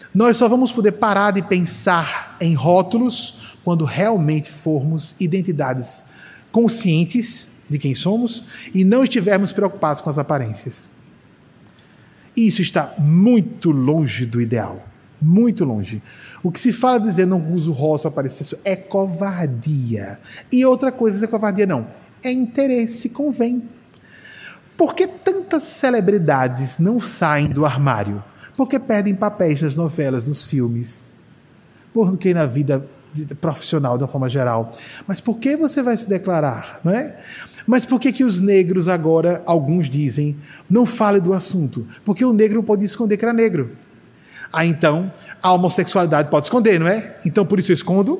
Nós só vamos poder parar de pensar em rótulos quando realmente formos identidades conscientes de quem somos e não estivermos preocupados com as aparências. E isso está muito longe do ideal. Muito longe. O que se fala de dizer não uso rosto para aparecer é covardia. E outra coisa não é covardia, não. É interesse, convém. Por que tantas celebridades não saem do armário? Porque perdem papéis nas novelas, nos filmes. Porque na vida profissional, de uma forma geral. Mas por que você vai se declarar? Não é? Mas por que os negros agora, alguns dizem, não fale do assunto? Porque o negro não pode esconder que era negro. Então, a homossexualidade pode esconder, não é? Então, por isso eu escondo?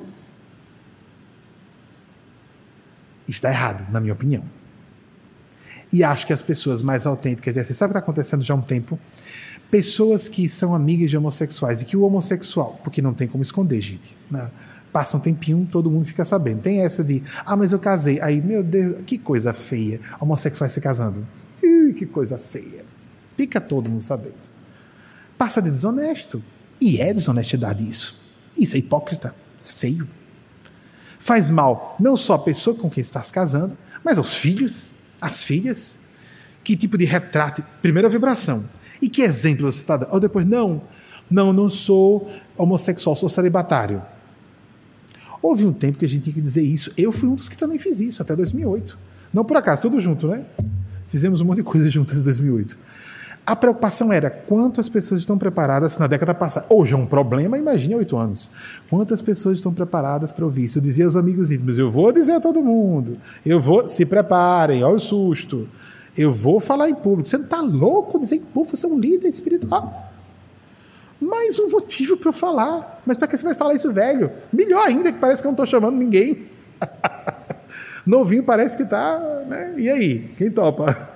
Está errado, na minha opinião. E acho que as pessoas mais autênticas dessas, sabe o que está acontecendo já há um tempo? Pessoas que são amigas de homossexuais e que o homossexual, porque não tem como esconder, gente, né? Passa um tempinho, todo mundo fica sabendo. Tem essa de, mas eu casei. Aí, meu Deus, que coisa feia. Homossexuais se casando. Que coisa feia. Fica todo mundo sabendo. Passa de desonesto. E é desonestidade isso. Isso é hipócrita. Isso é feio. Faz mal não só à pessoa com quem está se casando, mas aos filhos, às filhas. Que tipo de retrato? Primeira vibração. E que exemplo você está dando? Ou depois, não sou homossexual, sou celibatário. Houve um tempo que a gente tinha que dizer isso. Eu fui um dos que também fiz isso, até 2008. Não por acaso, tudo junto, né? Fizemos um monte de coisa juntas em 2008. A preocupação era quantas pessoas estão preparadas na década passada. Hoje é um problema, imagine há 8 anos. Quantas pessoas estão preparadas para ouvir isso? Eu dizia aos amigos íntimos, eu vou dizer a todo mundo. Se preparem, olha o susto. Eu vou falar em público. Você não está louco dizer em público, você é um líder espiritual. Mais um motivo para eu falar. Mas para que você vai falar isso, velho? Melhor ainda, que parece que eu não estou chamando ninguém. Novinho parece que está, né? E aí? Quem topa?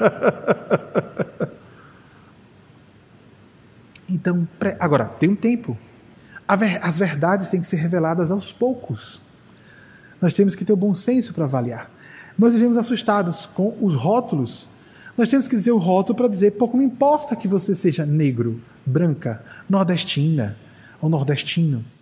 Então, agora, tem um tempo. As verdades têm que ser reveladas aos poucos. Nós temos que ter o bom senso para avaliar. Nós vivemos assustados com os rótulos. Nós temos que dizer o rótulo para dizer, pouco me importa que você seja negro, branca, nordestina ou nordestino.